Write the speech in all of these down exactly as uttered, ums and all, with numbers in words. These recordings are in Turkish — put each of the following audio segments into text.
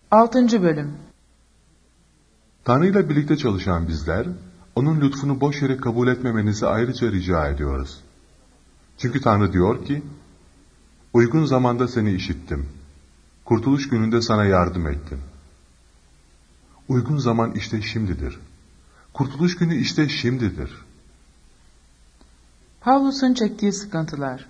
Altıncı Bölüm. Tanrı ile birlikte çalışan bizler, onun lütfunu boş yere kabul etmemenizi ayrıca rica ediyoruz. Çünkü Tanrı diyor ki, uygun zamanda seni işittim. Kurtuluş gününde sana yardım ettim. Uygun zaman işte şimdidir. Kurtuluş günü işte şimdidir. Pavlus'un çektiği sıkıntılar.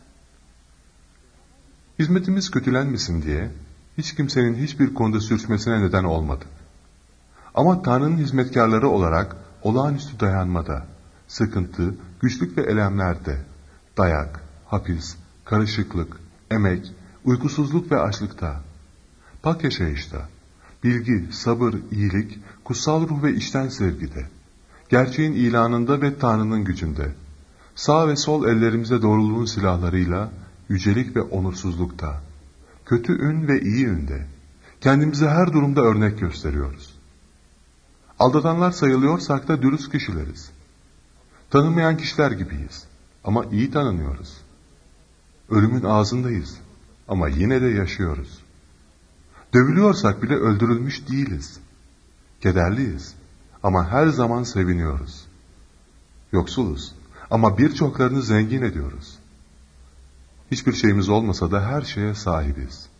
Hizmetimiz kötülenmesin diye, hiç kimsenin hiçbir konuda sürçmesine neden olmadık. Ama Tanrı'nın hizmetkarları olarak olağanüstü dayanmada, sıkıntı, güçlük ve elemlerde, dayak, hapis, karışıklık, emek, uykusuzluk ve açlıkta, pak yaşayışta, bilgi, sabır, iyilik, kutsal ruh ve içten sevgide, gerçeğin ilanında ve Tanrı'nın gücünde, sağ ve sol ellerimize doğruluğun silahlarıyla, yücelik ve onursuzlukta, kötü ün ve iyi ünde, kendimize her durumda örnek gösteriyoruz. Aldatanlar sayılıyorsak da dürüst kişileriz. Tanınmayan kişiler gibiyiz ama iyi tanınıyoruz. Ölümün ağzındayız ama yine de yaşıyoruz. Dövülüyorsak bile öldürülmüş değiliz. Kederliyiz ama her zaman seviniyoruz. Yoksuluz ama birçoklarını zengin ediyoruz. Hiçbir şeyimiz olmasa da her şeye sahibiz.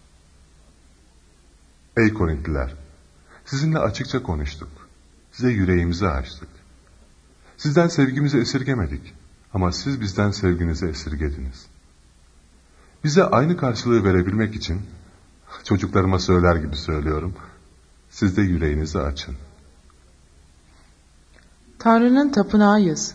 Ey Korintliler! Sizinle açıkça konuştuk. Size yüreğimizi açtık. Sizden sevgimizi esirgemedik ama siz bizden sevginizi esirgediniz. Bize aynı karşılığı verebilmek için, çocuklarıma söyler gibi söylüyorum, siz de yüreğinizi açın. Tanrı'nın tapınağıyız.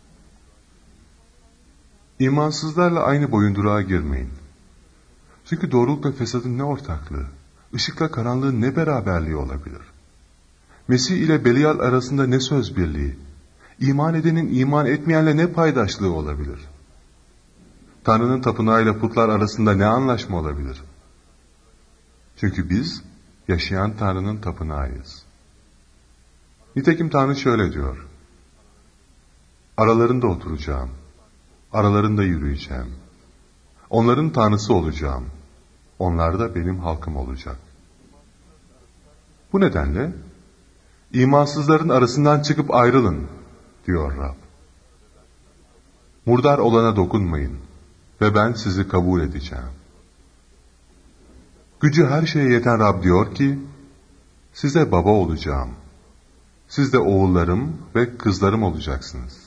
İmansızlarla aynı boyunduruğa girmeyin. Çünkü doğrulukla fesadın ne ortaklığı, ışıkla karanlığın ne beraberliği olabilir? Mesih ile Belial arasında ne söz birliği, iman edenin iman etmeyenle ne paydaşlığı olabilir? Tanrı'nın tapınağıyla putlar arasında ne anlaşma olabilir? Çünkü biz yaşayan Tanrı'nın tapınağıyız. Nitekim Tanrı şöyle diyor: aralarında oturacağım, aralarında yürüyeceğim. Onların Tanrısı olacağım, onlar da benim halkım olacak. Bu nedenle İmansızların arasından çıkıp ayrılın, diyor Rab. Murdar olana dokunmayın ve ben sizi kabul edeceğim. Gücü her şeye yeten Rab diyor ki, size baba olacağım. Siz de oğullarım ve kızlarım olacaksınız.